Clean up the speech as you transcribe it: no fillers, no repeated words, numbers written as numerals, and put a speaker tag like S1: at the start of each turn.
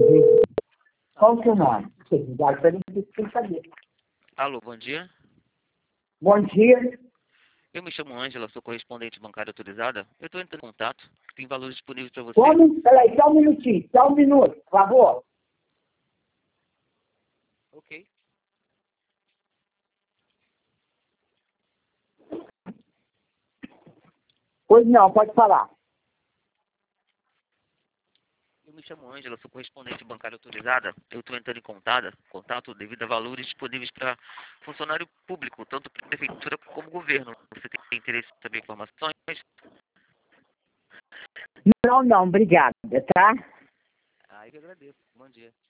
S1: Qual o seu nome? Obrigado pela saber.
S2: Alô, bom dia.
S1: Bom dia.
S2: Eu me chamo Ângela, sou correspondente bancária autorizada. Eu estou entrando em contato. Tem valores disponíveis para você.
S1: Peraí, só um minutinho. Só um minuto, por favor.
S2: Ok.
S1: Pois não, pode falar.
S2: Eu me chamo Ângela, sou correspondente bancária autorizada. Eu estou entrando em contato devido a valores disponíveis para funcionário público, tanto para prefeitura como governo. Você tem interesse em saber informações?
S1: Não, obrigada, tá?
S2: Ah, eu que agradeço. Bom dia.